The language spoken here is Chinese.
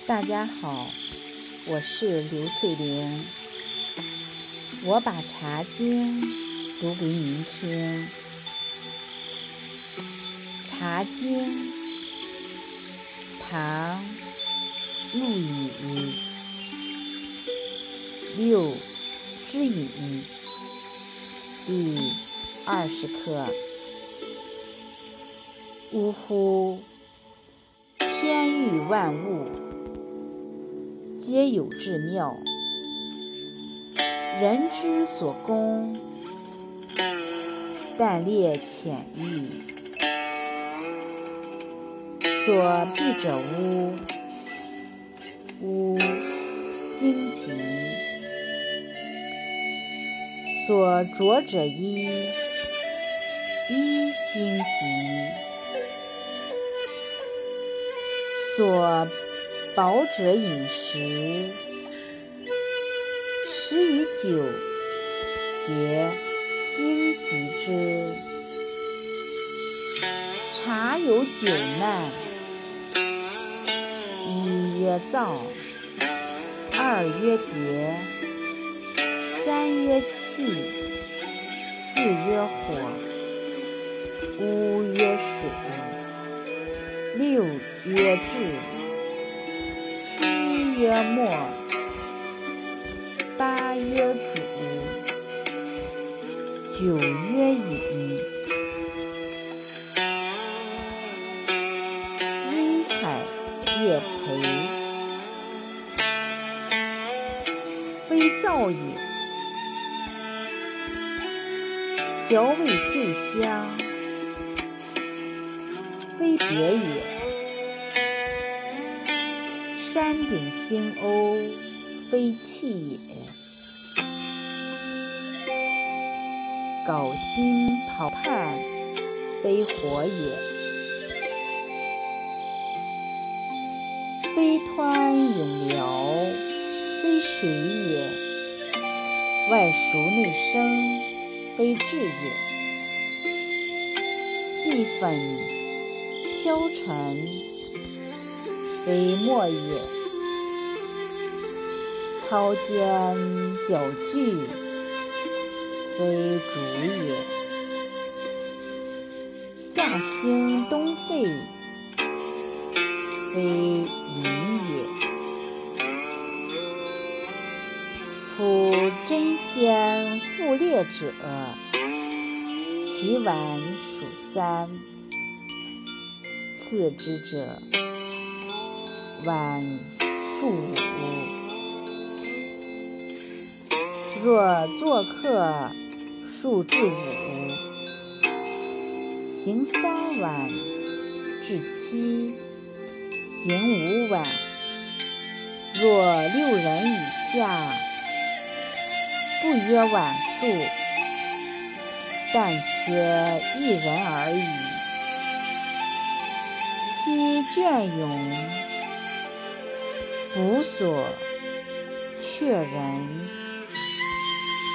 大家好，我是刘翠玲，我把茶经读给您听。茶经，唐，陆羽。六之隐，第20课。呜呼！天域万物，皆有至妙。人之所攻，但列浅易。所避者污，污荆棘；所着者衣，衣荆棘；所饱者饮食，食与酒，皆荆棘之。茶有九难：一曰燥，二曰别，三曰气，四曰火，五曰水，六曰炙，七曰末，八曰煮，九曰饮。因采叶培，非燥也；嚼味嗅香，非别也；山顶星瓯，非气也；槁心刨炭，非火也；非湍涌流，非水也；外熟内生，非炙也；砥粉飘沉，非沫也；操煎搅聚，非煮也；夏兴冬废，非饮也。夫真鲜复烈者，其晚属3，次之者晚数5。若作客数至5，行3晚至7，行5晚。若6人以下，不曰晚数，但缺1人而已。其隽永，不所却人。